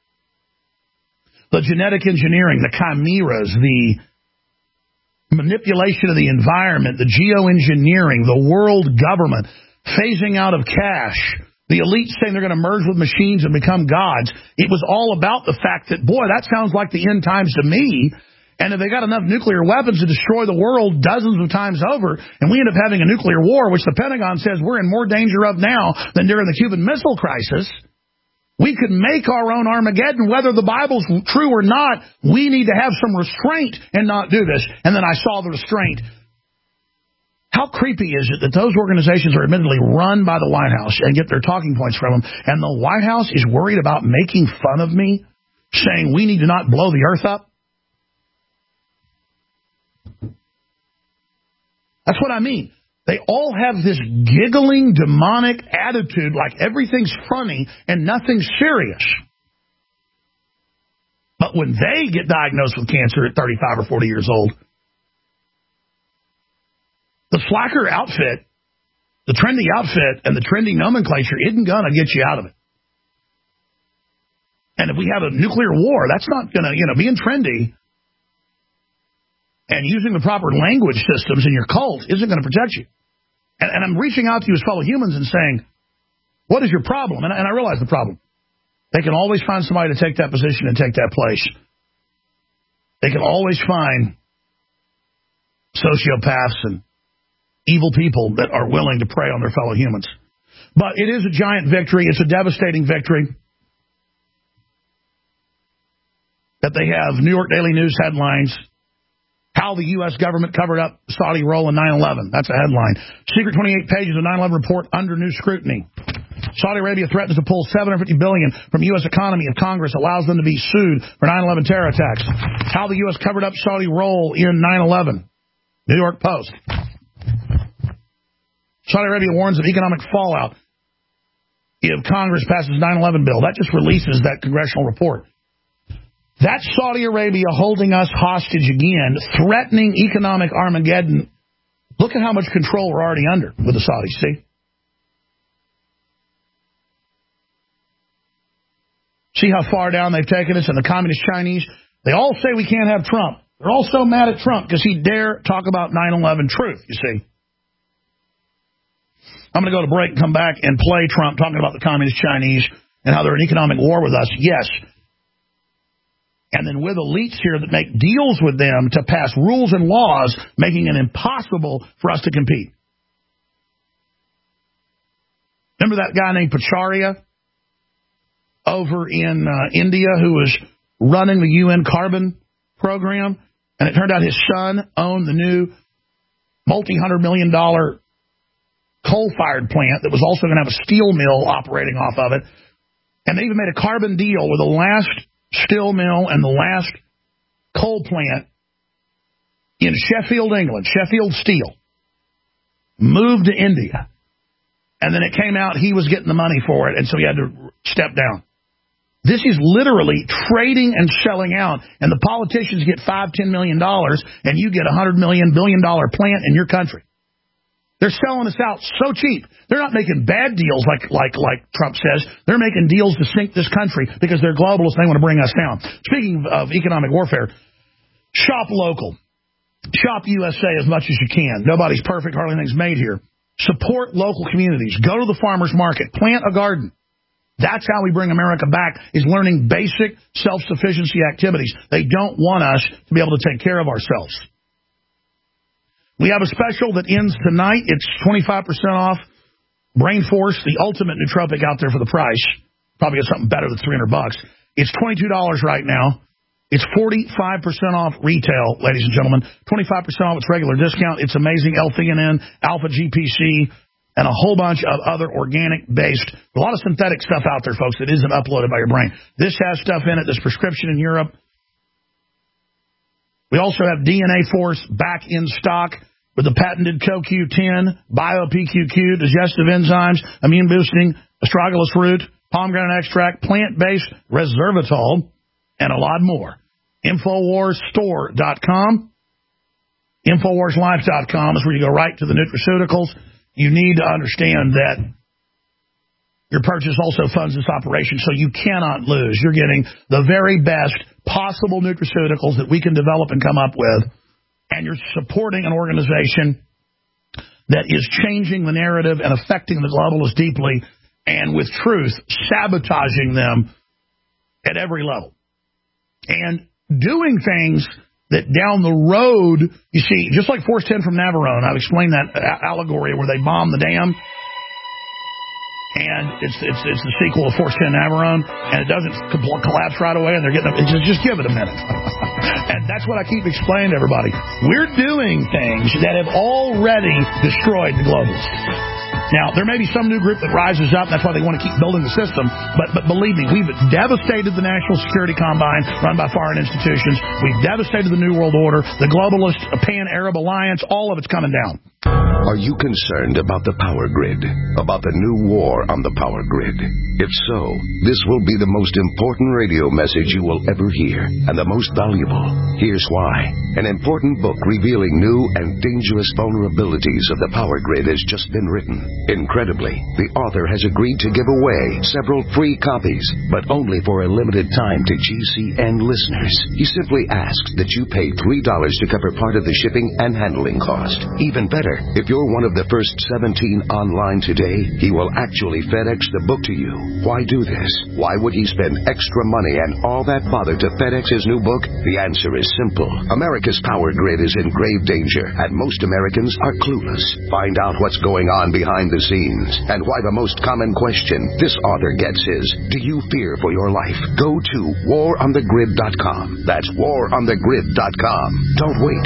the genetic engineering, the chimeras, the manipulation of the environment, the geoengineering, the world government, phasing out of cash, the elite saying they're going to merge with machines and become gods. It was all about the fact that, boy, that sounds like the end times to me. And if they got enough nuclear weapons to destroy the world dozens of times over, and we end up having a nuclear war, which the Pentagon says we're in more danger of now than during the Cuban Missile Crisis, we could make our own Armageddon. Whether the Bible's true or not, we need to have some restraint and not do this. And then I saw the restraint. How creepy is it that those organizations are admittedly run by the White House and get their talking points from them, and the White House is worried about making fun of me, saying we need to not blow the earth up? That's what I mean. They all have this giggling, demonic attitude like everything's funny and nothing's serious. But when they get diagnosed with cancer at 35 or 40 years old, the slacker outfit, the trendy outfit, and the trendy nomenclature isn't going to get you out of it. And if we have a nuclear war, that's not going to, being trendy and using the proper language systems in your cult isn't going to protect you. And I'm reaching out to you as fellow humans and saying, what is your problem? And I realize the problem. They can always find somebody to take that position and take that place. They can always find sociopaths and evil people that are willing to prey on their fellow humans. But it is a giant victory. It's a devastating victory. That they have New York Daily News headlines. How the U.S. government covered up Saudi role in 9/11. That's a headline. Secret 28 pages of 9/11 report under new scrutiny. Saudi Arabia threatens to pull $750 billion from U.S. economy if Congress allows them to be sued for 9/11 terror attacks. How the U.S. covered up Saudi role in 9/11. New York Post. Saudi Arabia warns of economic fallout if Congress passes 9/11 bill. That just releases that congressional report. That's Saudi Arabia holding us hostage again, threatening economic Armageddon. Look at how much control we're already under with the Saudis, see? See how far down they've taken us, and the communist Chinese? They all say we can't have Trump. They're all so mad at Trump because he dare talk about 9/11 truth, you see. I'm going to go to break and come back and play Trump talking about the communist Chinese and how they're in economic war with us. Yes. And then with elites here that make deals with them to pass rules and laws, making it impossible for us to compete. Remember that guy named Pacharia over in India who was running the UN carbon program? And it turned out his son owned the new multi-$100 million coal-fired plant that was also going to have a steel mill operating off of it. And they even made a carbon deal with the last steel mill and the last coal plant in Sheffield, England, Sheffield Steel, moved to India. And then it came out he was getting the money for it, and so he had to step down. This is literally trading and selling out, and the politicians get $5-10 million, and you get $100 billion plant in your country. They're selling us out so cheap. They're not making bad deals like Trump says. They're making deals to sink this country because they're globalists and they want to bring us down. Speaking of economic warfare, shop local. Shop USA as much as you can. Nobody's perfect. Hardly anything's made here. Support local communities. Go to the farmer's market. Plant a garden. That's how we bring America back, is learning basic self-sufficiency activities. They don't want us to be able to take care of ourselves. We have a special that ends tonight. It's 25% off Brain Force, the ultimate nootropic out there for the price. Probably get something better than $300. It's $22 right now. It's 45% off retail, ladies and gentlemen. 25% off its regular discount. It's amazing. L-theanine, alpha GPC, and a whole bunch of other organic-based, a lot of synthetic stuff out there, folks, that isn't uploaded by your brain. This has stuff in it, this prescription in Europe. We also have DNA Force back in stock with the patented CoQ10, BioPQQ, digestive enzymes, immune-boosting, astragalus root, pomegranate extract, plant-based resveratrol, and a lot more. InfoWarsStore.com. InfoWarsLife.com is where you go right to the nutraceuticals. You need to understand that your purchase also funds this operation, so you cannot lose. You're getting the very best possible nutraceuticals that we can develop and come up with, and you're supporting an organization that is changing the narrative and affecting the globalists deeply, and with truth, sabotaging them at every level. And doing things that down the road, you see, just like Force 10 from Navarone, I've explained that allegory where they bomb the dam, and it's the sequel of Force 10 Navarone, and it doesn't collapse right away, and they're getting just give it a minute. And that's what I keep explaining to everybody. We're doing things that have already destroyed the globalists. Now, there may be some new group that rises up. That's why they want to keep building the system. But believe me, we've devastated the National Security Combine run by foreign institutions. We've devastated the New World Order, the globalist Pan-Arab Alliance. All of it's coming down. Are you concerned about the power grid? About the new war on the power grid? If so, this will be the most important radio message you will ever hear, and the most valuable. Here's why. An important book revealing new and dangerous vulnerabilities of the power grid has just been written. Incredibly, the author has agreed to give away several free copies, but only for a limited time to GCN listeners. He simply asks that you pay $3 to cover part of the shipping and handling cost. Even better, if you're one of the first 17 online today, he will actually FedEx the book to you. Why do this? Why would he spend extra money and all that bother to FedEx his new book? The answer is simple. America's power grid is in grave danger, and most Americans are clueless. Find out what's going on behind the scenes, and why the most common question this author gets is, do you fear for your life? Go to waronthegrid.com. That's waronthegrid.com. Don't wait.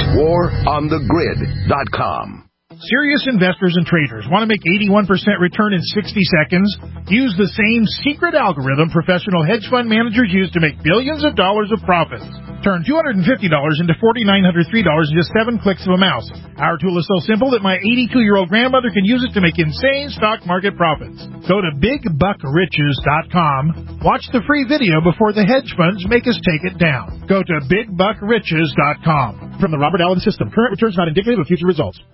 waronthegrid.com. Serious investors and traders want to make 81% return in 60 seconds? Use the same secret algorithm professional hedge fund managers use to make billions of dollars of profits. Turn $250 into $4,903 in just 7 clicks of a mouse. Our tool is so simple that my 82-year-old grandmother can use it to make insane stock market profits. Go to BigBuckRiches.com. Watch the free video before the hedge funds make us take it down. Go to BigBuckRiches.com. From the Robert Allen System, current returns not indicative of future results.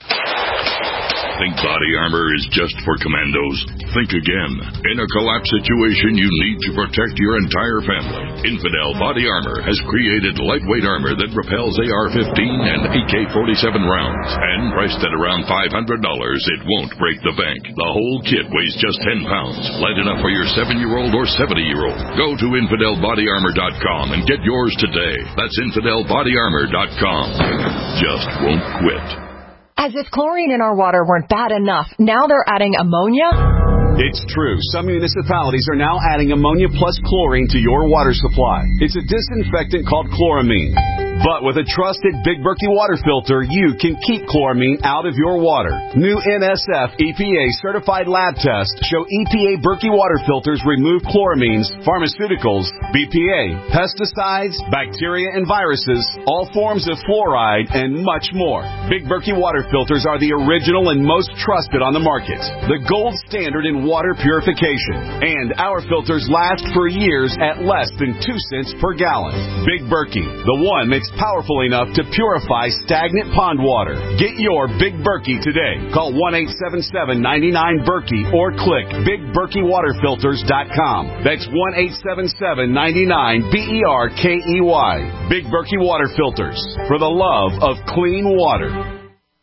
Think body armor is just for commandos? Think again. In a collapse situation, you need to protect your entire family. Infidel Body Armor has created lightweight armor that repels AR-15 and AK-47 rounds. And priced at around $500, it won't break the bank. The whole kit weighs just 10 pounds. Light enough for your 7-year-old or 70-year-old. Go to InfidelBodyArmor.com and get yours today. That's InfidelBodyArmor.com. Just won't quit. As if chlorine in our water weren't bad enough, now they're adding ammonia? It's true. Some municipalities are now adding ammonia plus chlorine to your water supply. It's a disinfectant called chloramine. But with a trusted Big Berkey water filter, you can keep chloramine out of your water. New NSF EPA certified lab tests show EPA Berkey water filters remove chloramines, pharmaceuticals, BPA, pesticides, bacteria and viruses, all forms of fluoride, and much more. Big Berkey water filters are the original and most trusted on the market. The gold standard in water purification. And our filters last for years at less than 2 cents per gallon. Big Berkey, the one that's powerful enough to purify stagnant pond water. Get your Big Berkey today. Call 1-877-99-BERKEY or click BigBerkeyWaterFilters.com. That's 1-877-99-BERKEY. Big Berkey Water Filters. For the love of clean water.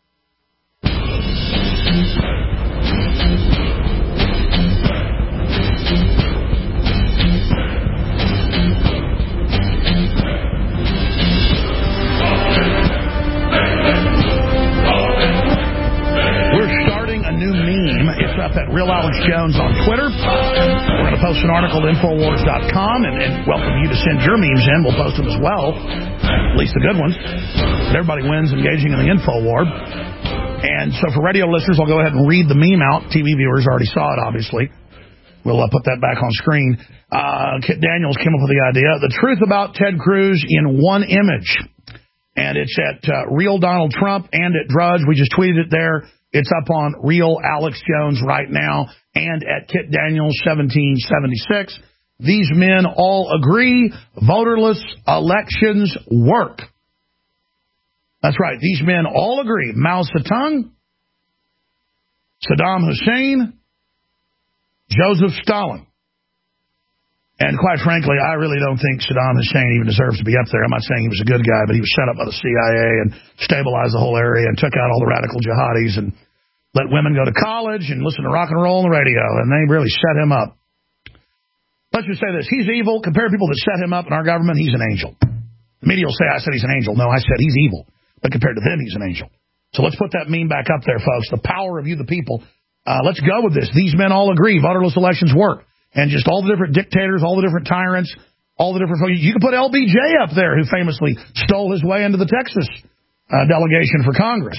Up at Real Alex Jones on Twitter. We're going to post an article at Infowars.com and welcome you to send your memes in. We'll post them as well, at least the good ones. Everybody wins engaging in the Info War. And so for radio listeners, I'll go ahead and read the meme out. TV viewers already saw it, obviously. We'll put that back on screen. Kit Daniels came up with the idea. The truth about Ted Cruz in one image. And it's at Real Donald Trump and at Drudge. We just tweeted it there. It's up on Real Alex Jones right now and at Kit Daniels 1776. These men all agree voterless elections work. That's right. These men all agree. Mao Zedong, Saddam Hussein, Joseph Stalin. And quite frankly, I really don't think Saddam Hussein even deserves to be up there. I'm not saying he was a good guy, but he was set up by the CIA and stabilized the whole area and took out all the radical jihadis and let women go to college and listen to rock and roll on the radio. And they really set him up. Let's just say this. He's evil. Compared to people that set him up in our government, he's an angel. The media will say I said he's an angel. No, I said he's evil. But compared to them, he's an angel. So let's put that meme back up there, folks. The power of you, the people. Let's go with this. These men all agree voterless elections work. And just all the different dictators, all the different tyrants, all the different folks. You can put LBJ up there, who famously stole his way into the Texas delegation for Congress.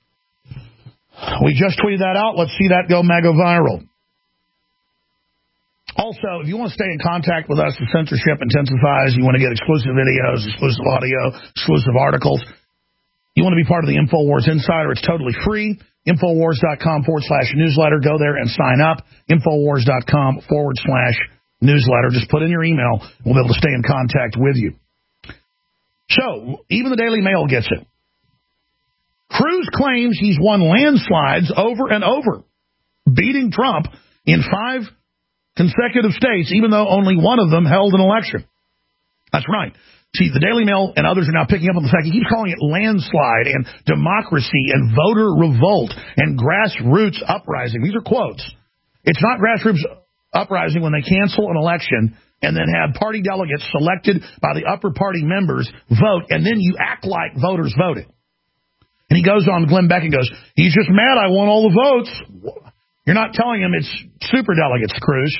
We just tweeted that out. Let's see that go mega viral. Also, if you want to stay in contact with us, the censorship intensifies. You want to get exclusive videos, exclusive audio, exclusive articles. You want to be part of the InfoWars Insider. It's totally free. Infowars.com/newsletter. Go there and sign up. Infowars.com/newsletter. Just put in your email. We'll be able to stay in contact with you. So, even the Daily Mail gets it. Cruz claims he's won landslides over and over, beating Trump in 5 consecutive states, even though only one of them held an election. That's right. See, the Daily Mail and others are now picking up on the fact he keeps calling it landslide and democracy and voter revolt and grassroots uprising. These are quotes. It's not grassroots uprising when they cancel an election and then have party delegates selected by the upper party members vote, and then you act like voters voted. And he goes on, Glenn Beck, and goes, he's just mad I won all the votes. You're not telling him it's super delegates, Cruz.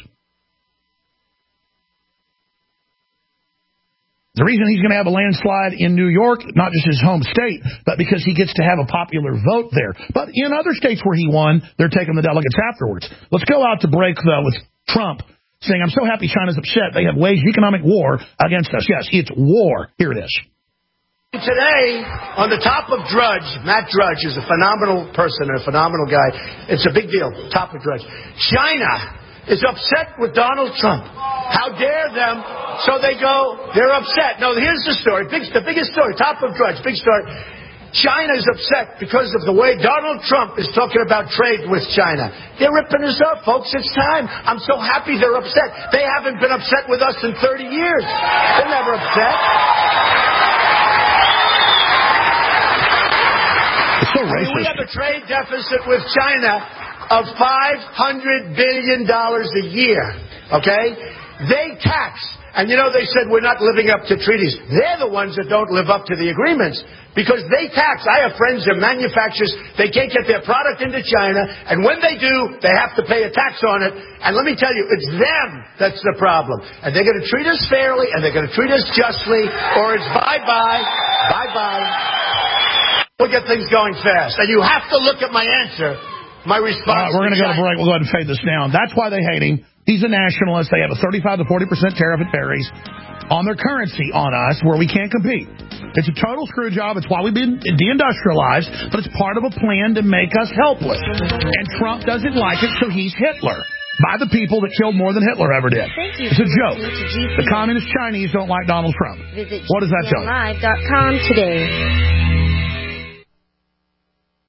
The reason he's going to have a landslide in New York, not just his home state, but because he gets to have a popular vote there. But in other states where he won, they're taking the delegates afterwards. Let's go out to break, though, with Trump saying, I'm so happy China's upset. They have waged economic war against us. Yes, it's war. Here it is. Today, on the top of Drudge, Matt Drudge is a phenomenal person, a phenomenal guy. It's a big deal, top of Drudge. China is upset with Donald Trump. How dare them? So they go, they're upset. No, here's the story, the biggest story, top of Drudge, big story. China is upset because of the way Donald Trump is talking about trade with China. They're ripping us up, folks. It's time. I'm so happy they're upset. They haven't been upset with us in 30 years. They're never upset. It's so racist. We have a trade deficit with China of $500 billion a year, okay? They tax, and you know they said we're not living up to treaties. They're the ones that don't live up to the agreements because they tax. I have friends that manufacturers, they can't get their product into China, and when they do, they have to pay a tax on it. And let me tell you, it's them that's the problem. And they're going to treat us fairly, and they're going to treat us justly, or it's bye-bye, bye-bye. We'll get things going fast. And you have to look at my answer, my response. We're going to go to break. We'll go ahead and fade this down. That's why they hate him. He's a nationalist. They have a 35 to 40% tariff at Berries on their currency on us where we can't compete. It's a total screw job. It's why we've been deindustrialized, but it's part of a plan to make us helpless. And Trump doesn't like it, so he's Hitler. By the people that killed more than Hitler ever did. It's a joke. The communist Chinese don't like Donald Trump. Visit what does that tell you? GCNlive.com today.